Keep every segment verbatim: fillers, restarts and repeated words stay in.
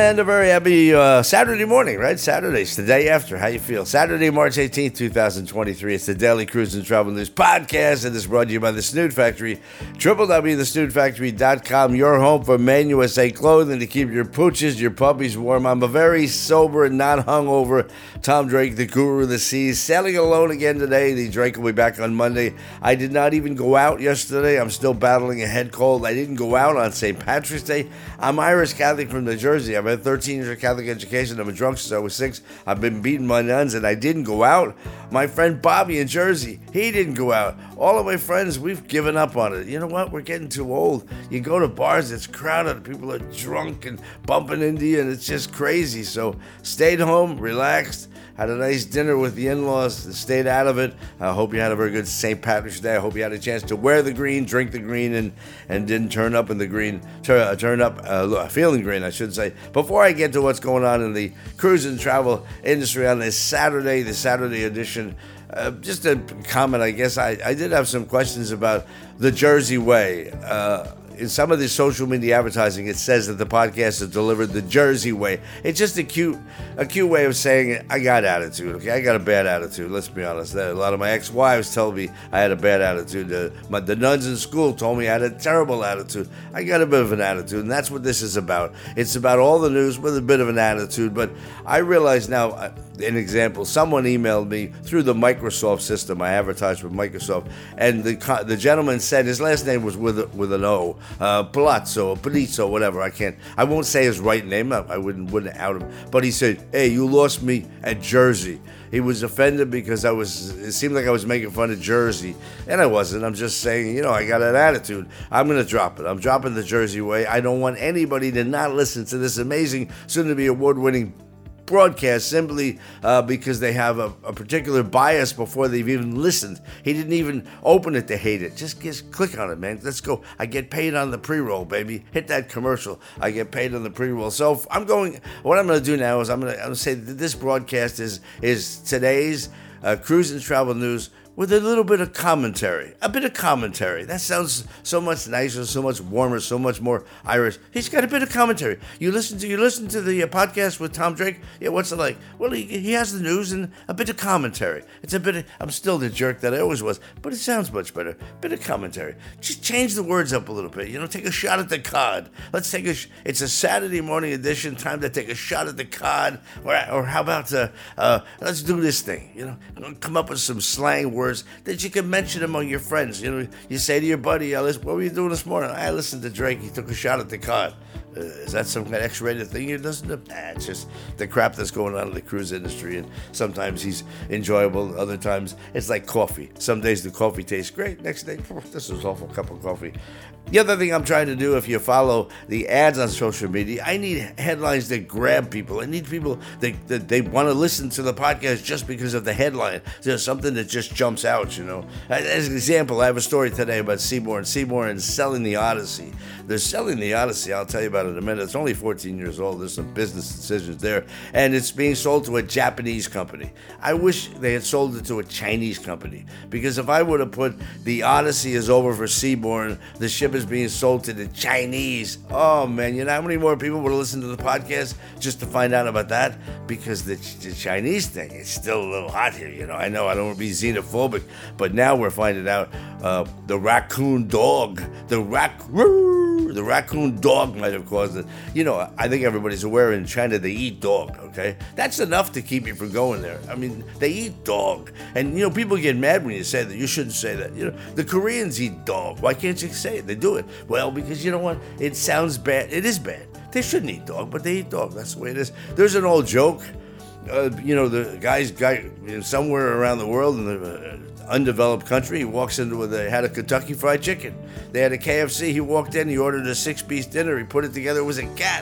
And a very happy uh, Saturday morning, right? Saturday's the day after. How you feel? Saturday, March eighteenth, twenty twenty-three. It's the Daily Cruise and Travel News Podcast, and it's brought to you by The Snood Factory. w w w dot the snood factory dot com, your home for Man U S A clothing to keep your pooches, your puppies warm. I'm a very sober and not hungover Tom Drake, the guru of the seas, sailing alone again today. The Drake will be back on Monday. I did not even go out yesterday. I'm still battling a head cold. I didn't go out on Saint Patrick's Day. I'm Irish Catholic from New Jersey. I've had thirteen years of Catholic education. I'm a drunk since I was six. I've been beating my nuns, and I didn't go out. My friend Bobby in Jersey, he didn't go out. All of my friends, we've given up on it. You know what? We're getting too old. You go to bars, it's crowded. People are drunk and bumping into you, and it's just crazy. So stayed home, relaxed, had a nice dinner with the in-laws, stayed out of it. I hope you had a very good Saint Patrick's Day. I hope you had a chance to wear the green, drink the green, and, and didn't turn up in the green, turn, turn up uh, feeling green, I should say. Before I get to what's going on in the cruise and travel industry on this Saturday, the Saturday edition, uh, just a comment, I guess. I, I did have some questions about the Jersey Way. Uh, In some of the social media advertising, it says that the podcast is delivered the Jersey way. It's just a cute, a cute way of saying I got attitude. Okay, I got a bad attitude. Let's be honest. A lot of my ex-wives tell me I had a bad attitude. The, my, the nuns in school told me I had a terrible attitude. I got a bit of an attitude, and that's what this is about. It's about all the news with a bit of an attitude. But I realize now, an example. Someone emailed me through the Microsoft system. I advertised with Microsoft, and the the gentleman said his last name was with with an O. Uh, Palazzo, Palazzo, whatever. I can't. I won't say his right name. I, I wouldn't wouldn't out him. But he said, "Hey, you lost me at Jersey." He was offended because I was. It seemed like I was making fun of Jersey, and I wasn't. I'm just saying, you know, I got an attitude. I'm gonna drop it. I'm dropping the Jersey way. I don't want anybody to not listen to this amazing, soon-to-be award-winning broadcast simply uh, because they have a, a particular bias before they've even listened. He didn't even open it to hate it. Just, just click on it, man. Let's go. I get paid on the pre-roll, baby. Hit that commercial. I get paid on the pre-roll. So I'm going. What I'm going to do now is I'm going to say that this broadcast is is today's uh, cruise and travel news with a little bit of commentary. A bit of commentary. That sounds so much nicer, so much warmer, so much more Irish. He's got a bit of commentary. You listen to you listen to the uh, podcast with Tom Drake? Yeah, what's it like? Well, he, he has the news and a bit of commentary. It's a bit of, I'm still the jerk that I always was, but it sounds much better. A bit of commentary. Just change the words up a little bit. You know, take a shot at the cod. Let's take a, sh- it's a Saturday morning edition, time to take a shot at the cod. Or, or how about, uh, uh, let's do this thing, you know, come up with some slang words that you can mention among your friends. You know, you say to your buddy, what were you doing this morning? I listened to Drake. He took a shot at the cod. Uh, is that some kind of X-rated thing you listen to? Nah, it's just the crap that's going on in the cruise industry. And sometimes he's enjoyable. Other times it's like coffee. Some days the coffee tastes great. Next day, this is an awful cup of coffee. The other thing I'm trying to do, if you follow the ads on social media, I need headlines that grab people. I need people that, that they want to listen to the podcast just because of the headline. There's something that just jumps out, you know. As an example, I have a story today about Seabourn. Seabourn is selling the Odyssey. They're selling the Odyssey. I'll tell you about it in a minute. It's only fourteen years old. There's some business decisions there. And it's being sold to a Japanese company. I wish they had sold it to a Chinese company. Because if I would have put the Odyssey is over for Seabourn, the ship is being sold to the Chinese. Oh, man, you know how many more people would have listened to the podcast just to find out about that? Because the, the Chinese thing is still a little hot here, you know. I know I don't want to be xenophobic, but now we're finding out uh, the raccoon dog, the rac... The raccoon dog might have caused it. You know, I think everybody's aware in China they eat dog, okay? That's enough to keep you from going there. I mean, they eat dog. And, you know, people get mad when you say that. You shouldn't say that. You know, the Koreans eat dog. Why can't you say it? They do it. Well, because, you know what? It sounds bad. It is bad. They shouldn't eat dog, but they eat dog. That's the way it is. There's an old joke. Uh, you know, the guy's guy you know, somewhere around the world in the uh, undeveloped country, he walks into where they had a Kentucky Fried Chicken. They had a K F C. He walked in, he ordered a six-piece dinner. He put it together. It was a cat.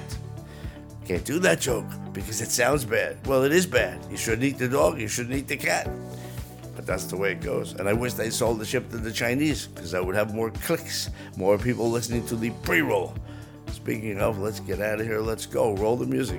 Can't do that joke because it sounds bad. Well, it is bad. You shouldn't eat the dog. You shouldn't eat the cat. But that's the way it goes. And I wish they sold the ship to the Chinese because I would have more clicks, more people listening to the pre-roll. Speaking of, let's get out of here. Let's go. Roll the music.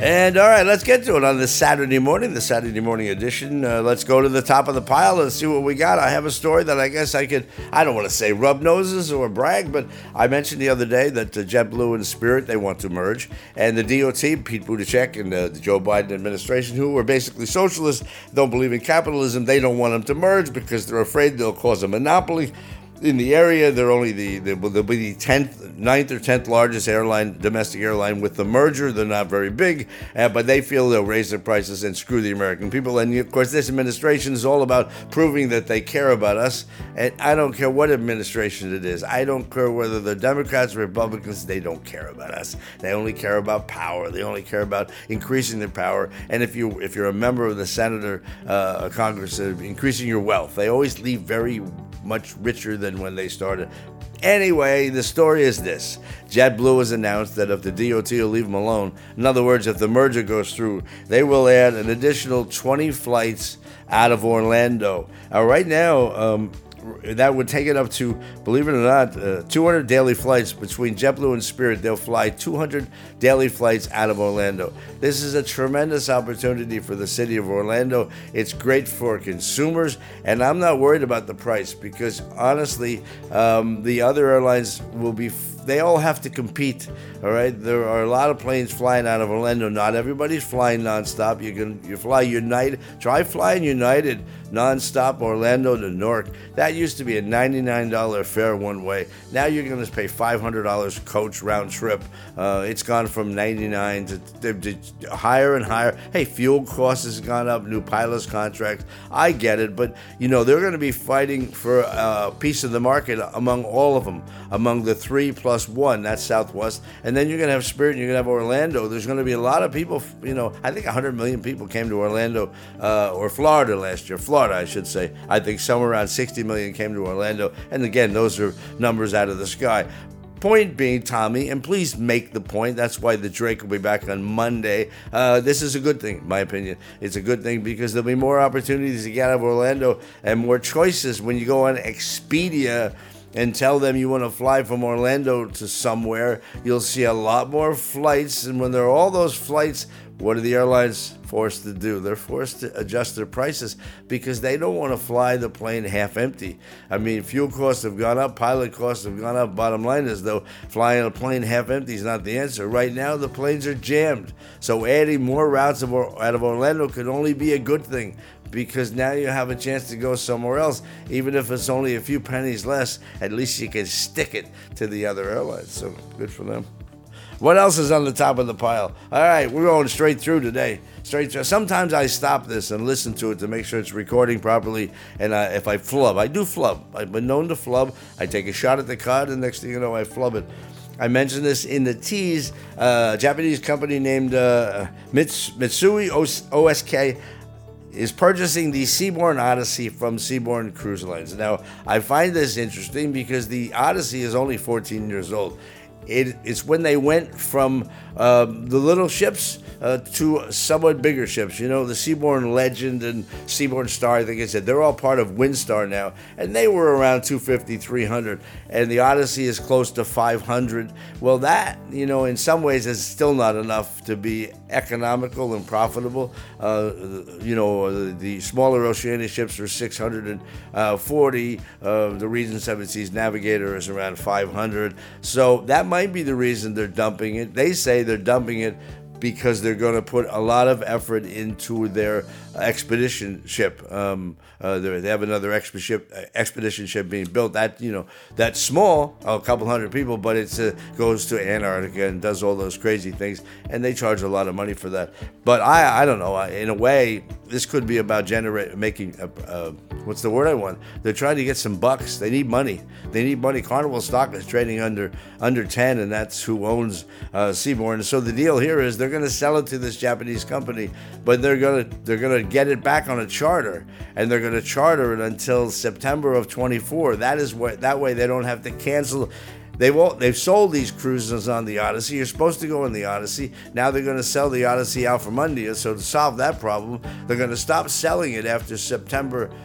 And all right, let's get to it on this Saturday morning, the Saturday morning edition. Uh, let's go to the top of the pile and see what we got. I have a story that I guess I could, I don't want to say rub noses or brag, but I mentioned the other day that uh, JetBlue and Spirit, they want to merge. And the D O T, Pete Buttigieg and uh, the Joe Biden administration, who are basically socialists, don't believe in capitalism, they don't want them to merge because they're afraid they'll cause a monopoly. In the area, they're only the, the they'll be the tenth, ninth or tenth largest airline, domestic airline with the merger. They're not very big, uh, but they feel they'll raise their prices and screw the American people. And of course, this administration is all about proving that they care about us. And I don't care what administration it is. I don't care whether they're Democrats or Republicans. They don't care about us. They only care about power. They only care about increasing their power. And if you if you're a member of the Senate, uh, Congress, uh, increasing your wealth. They always leave very much richer than when they started. Anyway, the story is this. JetBlue has announced that if the D O T will leave them alone, in other words, if the merger goes through, they will add an additional twenty flights out of Orlando. Now, right now, um, that would take it up to, believe it or not, uh, two hundred daily flights between JetBlue and Spirit. They'll fly two hundred daily flights out of Orlando. This is a tremendous opportunity for the city of Orlando. It's great for consumers, and I'm not worried about the price because, honestly, um, the other airlines will be, they all have to compete, all right? There are a lot of planes flying out of Orlando. Not everybody's flying nonstop. You can you fly United. Try flying United nonstop Orlando to Newark. That used to be a ninety-nine dollars fare one way. Now you're going to pay five hundred dollars coach round trip. Uh, it's gone from ninety-nine to, to, to higher and higher. Hey, fuel costs has gone up, new pilots contracts. I get it, but you know they're going to be fighting for a piece of the market among all of them, among the three plus one. That's Southwest, and then you're going to have Spirit, and you're going to have Orlando. There's going to be a lot of people. You know, I think one hundred million people came to Orlando uh, or Florida last year. Florida. I should say. I think somewhere around sixty million came to Orlando. And again, those are numbers out of the sky. Point being, Tommy, and please make the point, that's why the Drake will be back on Monday. Uh, this is a good thing, in my opinion. It's a good thing because there'll be more opportunities to get out of Orlando and more choices when you go on Expedia and tell them you want to fly from Orlando to somewhere. You'll see a lot more flights, and when there are all those flights, what are the airlines forced to do? They're forced to adjust their prices because they don't want to fly the plane half empty. I mean, fuel costs have gone up, pilot costs have gone up. Bottom line is, though, flying a plane half empty is not the answer. Right now, the planes are jammed. So adding more routes of, out of Orlando could only be a good thing because now you have a chance to go somewhere else. Even if it's only a few pennies less, at least you can stick it to the other airlines. So good for them. What else is on the top of the pile? All right, we're going straight through today. Straight through. Sometimes I stop this and listen to it to make sure it's recording properly. And I, if I flub, I do flub. I've been known to flub. I take a shot at the card, and next thing you know, I flub it. I mentioned this in the tease. Uh, a Japanese company named uh, Mits- Mitsui O S K is purchasing the Seabourn Odyssey from Seabourn Cruise Lines. Now, I find this interesting because the Odyssey is only fourteen years old. It, it's when they went from uh, the little ships uh, to somewhat bigger ships. You know, the Seabourn Legend and Seabourn Star, I think I said, they're all part of Windstar now. And they were around two fifty, three hundred. And the Odyssey is close to five hundred. Well, that, you know, in some ways is still not enough to be economical and profitable. Uh, you know, the, the smaller Oceania ships are six hundred forty. Uh, the Regent Seven Seas Navigator is around five hundred. So that might be the reason they're dumping it. They say they're dumping it because they're going to put a lot of effort into their expedition ship. Um, uh, they have another expedition ship, expedition ship being built. That you know, that's small, a couple hundred people, but it uh, goes to Antarctica and does all those crazy things, and they charge a lot of money for that. But I, I don't know. In a way, this could be about generate making. A, a, what's the word I want? They're trying to get some bucks. They need money. They need money. Carnival stock is trading under under ten, and that's who owns uh, Seabourn. So the deal here is they're going to sell it to this Japanese company, but they're going to they're going to get it back on a charter, and they're going to charter it until September of twenty-four. That is what that way they don't have to cancel. They've all, they've sold these cruises on the Odyssey. You're supposed to go in the Odyssey. Now they're going to sell the Odyssey out from India. So to solve that problem, they're going to stop selling it after September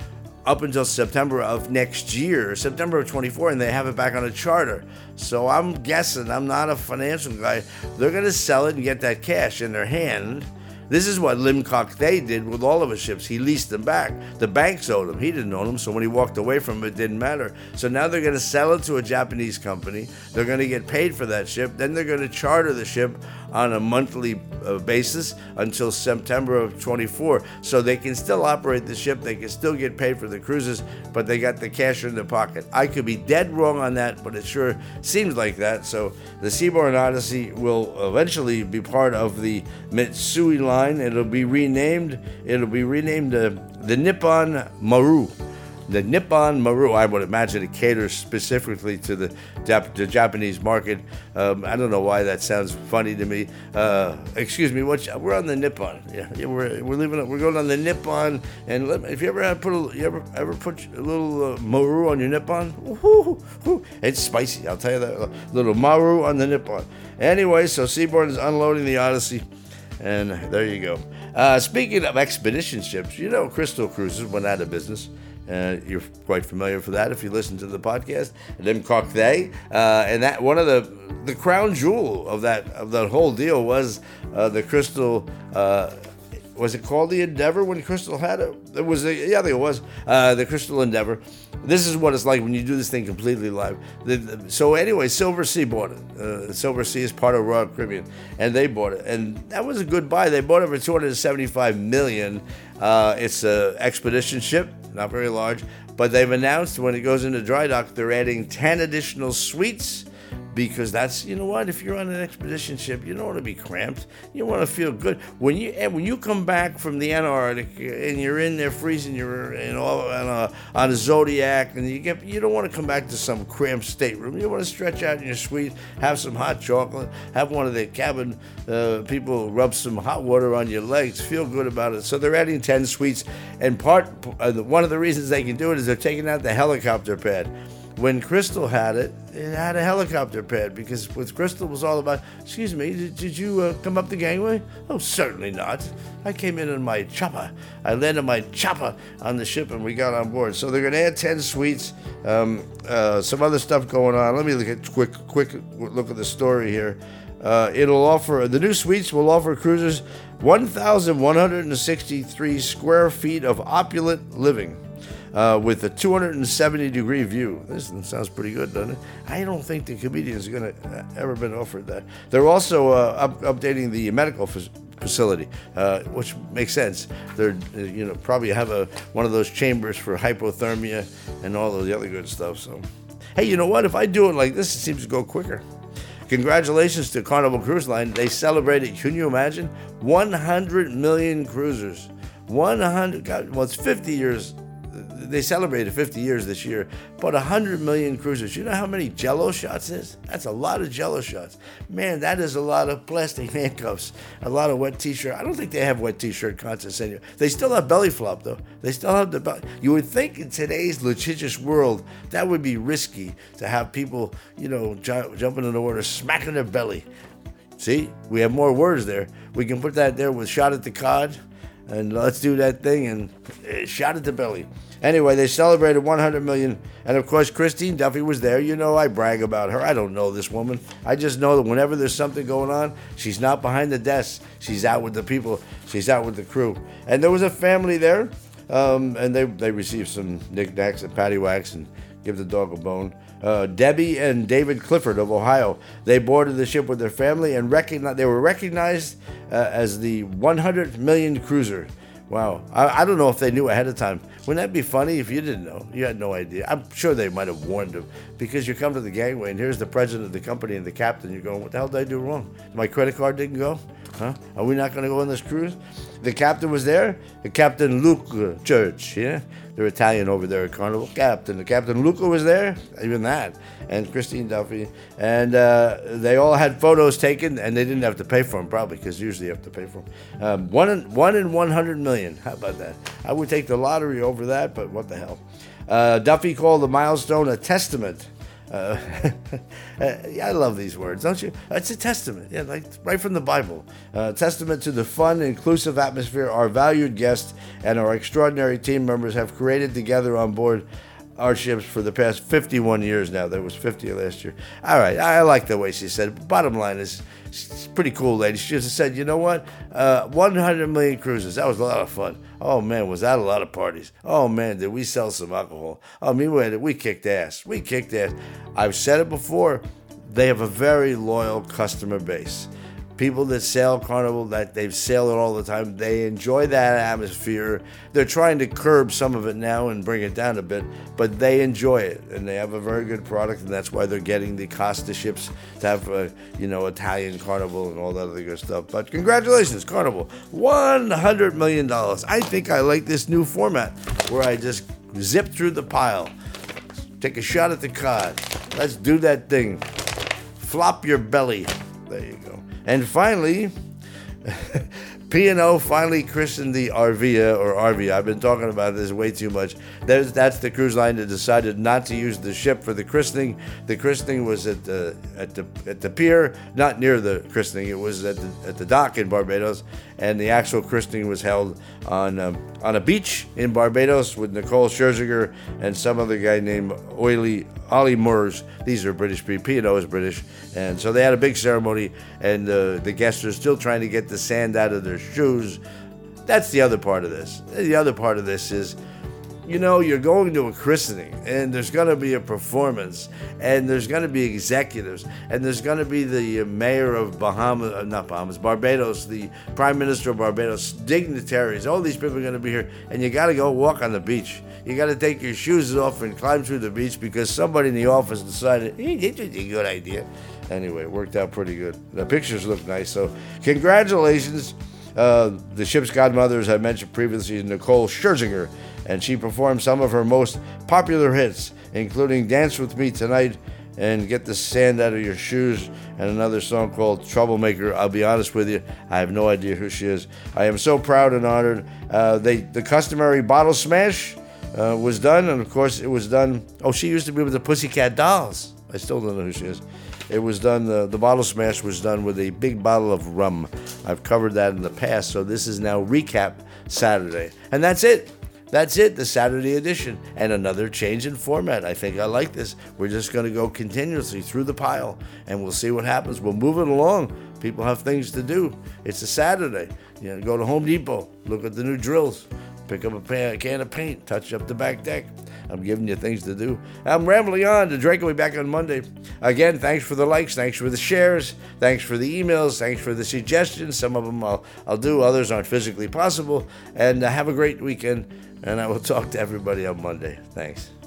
up until September of next year, September of twenty-four, and they have it back on a charter. So I'm guessing, I'm not a financial guy, they're going to sell it and get that cash in their hand. This is what Lim Kok Tae did with all of his ships. He leased them back. The banks owed him. He didn't own them, so when he walked away from them, it didn't matter. So now they're going to sell it to a Japanese company. They're going to get paid for that ship. Then they're going to charter the ship on a monthly uh, basis until September of twenty-four. So they can still operate the ship. They can still get paid for the cruises, but they got the cash in their pocket. I could be dead wrong on that, but it sure seems like that. So the Seabourn Odyssey will eventually be part of the Mitsui line. It'll be renamed. It'll be renamed uh, the Nippon Maru. The Nippon Maru, I would imagine it caters specifically to the, Jap- the Japanese market. Um, I don't know why that sounds funny to me. Uh, excuse me, what, we're on the Nippon. Yeah, yeah we're we're leaving. We're going on the Nippon. And let me, if you ever have put a, you ever ever put a little uh, Maru on your Nippon, woo, woo, it's spicy. I'll tell you that. A little Maru on the Nippon. Anyway, so Seabourn is unloading the Odyssey, and there you go. Uh, speaking of expedition ships, you know, Crystal Cruises went out of business. Uh, you're quite familiar with that if you listen to the podcast. Lim Kok Tae, uh, and that one of the the crown jewel of that of that whole deal was uh, the Crystal. Uh, was it called the Endeavor when Crystal had it? It was. A, yeah, I think it was uh, the Crystal Endeavor. This is what it's like when you do this thing completely live. The, the, so anyway, Silver Sea bought it. Uh, Silver Sea is part of Royal Caribbean, and they bought it, and that was a good buy. They bought it for two hundred seventy-five million dollars. Uh, it's an expedition ship, not very large, but they've announced when it goes into dry dock, they're adding ten additional suites. Because that's, you know what, if you're on an expedition ship, you don't want to be cramped. You want to feel good. When you and when you come back from the Antarctic and you're in there freezing, you're in all, on, a, on a Zodiac, and you get you don't want to come back to some cramped stateroom. You want to stretch out in your suite, have some hot chocolate, have one of the cabin uh, people rub some hot water on your legs, feel good about it. So they're adding ten suites, and part uh, one of the reasons they can do it is they're taking out the helicopter pad. When Crystal had it, it had a helicopter pad because with Crystal was all about, excuse me, did, did you uh, come up the gangway? Oh, certainly not. I came in on my chopper. I landed my chopper on the ship and we got on board. So they're going to add ten suites, um, uh, some other stuff going on. Let me look at quick, quick look at the story here. Uh, it'll offer, the new suites will offer cruisers one thousand one hundred sixty-three square feet of opulent living. Uh, with a two hundred seventy degree view. This sounds pretty good, doesn't it? I don't think the comedians are going to uh, ever been offered that. They're also uh, up, updating the medical f- facility, uh, which makes sense. They're, you know, probably have a one of those chambers for hypothermia and all of the other good stuff. So, hey, you know what? If I do it like this, it seems to go quicker. Congratulations to Carnival Cruise Line. They celebrated, can you imagine? one hundred million cruisers. one hundred, God, well, it's fifty years. They celebrated fifty years this year, but one hundred million cruisers. You know how many Jell-O shots is? That's a lot of Jell-O shots. Man, that is a lot of plastic handcuffs, a lot of wet T-shirt. I don't think they have wet T-shirt contests anymore. They still have belly flop, though. They still have the belly. You would think in today's litigious world, that would be risky to have people, you know, ju- jumping in the water, smacking their belly. See, we have more words there. We can put that there with shot at the cod, and let's do that thing, and uh, shot at the belly. Anyway, they celebrated one hundred million, and of course, Christine Duffy was there. You know, I brag about her. I don't know this woman. I just know that whenever there's something going on, she's not behind the desk. She's out with the people. She's out with the crew. And there was a family there, um, and they they received some knickknacks and paddywhacks and give the dog a bone. Uh, Debbie and David Clifford of Ohio. They boarded the ship with their family and recognized, they were recognized uh, as the one hundred million cruiser. Wow. I, I don't know if they knew ahead of time. Wouldn't that be funny if you didn't know? You had no idea. I'm sure they might have warned them because you come to the gangway and here's the president of the company and the captain. You're going, what the hell did I do wrong? My credit card didn't go? Huh? Are we not going to go on this cruise? The captain was there. The Captain Luca Church, yeah? They're Italian over there at Carnival. Captain. The Captain Luca was there, even that. And Christine Duffy. And uh, they all had photos taken, and they didn't have to pay for them, probably, because usually you have to pay for them. Um, one, in, one in one hundred million. How about that? I would take the lottery over that, but what the hell. Uh, Duffy called the milestone a testament Uh, yeah, I love these words, don't you? It's a testament, yeah, like right from the Bible. Uh, testament to the fun, inclusive atmosphere our valued guests and our extraordinary team members have created together on board our ships for the past fifty-one years now. There was fifty last year. All right, I like the way she said it. Bottom line is, she's a pretty cool lady. She just said, you know what? Uh, one hundred million cruises. That was a lot of fun. Oh, man, was that a lot of parties. Oh, man, did we sell some alcohol. Oh, meanwhile, we kicked ass. We kicked ass. I've said it before. They have a very loyal customer base. People that sail Carnival, that they've sailed it all the time, they enjoy that atmosphere. They're trying to curb some of it now and bring it down a bit, but they enjoy it, and they have a very good product, and that's why they're getting the Costa ships to have, uh, you know, Italian Carnival and all that other good stuff. But congratulations, Carnival, one hundred million dollars. I think I like this new format where I just zip through the pile, take a shot at the cod. Let's do that thing. Flop your belly. There you go. And finally, P and O finally christened the Arvia, or Arvia. I've been talking about this way too much. There's, that's the cruise line that decided not to use the ship for the christening. The christening was at the at the at the pier, not near the christening. It was at the at the dock in Barbados, and the actual christening was held on um, on a beach in Barbados with Nicole Scherzinger and some other guy named Oily Ollie Moores. These are British people. P and O is British, and so they had a big ceremony, and uh, the guests are still trying to get the sand out of their shoes. That's the other part of this. The other part of this is, you know, you're going to a christening, and there's going to be a performance, and there's going to be executives, and there's going to be the mayor of Bahamas, uh, not Bahamas, Barbados, the prime minister of Barbados, dignitaries. All these people are going to be here, and you got to go walk on the beach. You got to take your shoes off and climb through the beach because somebody in the office decided, hey, this is a good idea. Anyway, it worked out pretty good. The pictures look nice, so congratulations. Uh, the ship's godmother, as I mentioned previously, is Nicole Scherzinger, and she performed some of her most popular hits, including Dance With Me Tonight and Get the Sand Out of Your Shoes, and another song called Troublemaker. I'll be honest with you, I have no idea who she is. I am so proud and honored. Uh, they, the customary bottle smash uh, was done, and of course it was done, oh, she used to be with the Pussycat Dolls. I still don't know who she is. It was done, uh, the bottle smash was done with a big bottle of rum. I've covered that in the past, so this is now Recap Saturday. And that's it. That's it, the Saturday edition. And another change in format. I think I like this. We're just going to go continuously through the pile, and we'll see what happens. We'll move it along. People have things to do. It's a Saturday. You know, go to Home Depot, look at the new drills, pick up a, pan, a can of paint, touch up the back deck. I'm giving you things to do. I'm rambling on. The Drake will be back on Monday. Again, thanks for the likes. Thanks for the shares. Thanks for the emails. Thanks for the suggestions. Some of them I'll, I'll do. Others aren't physically possible. And uh, have a great weekend. And I will talk to everybody on Monday. Thanks.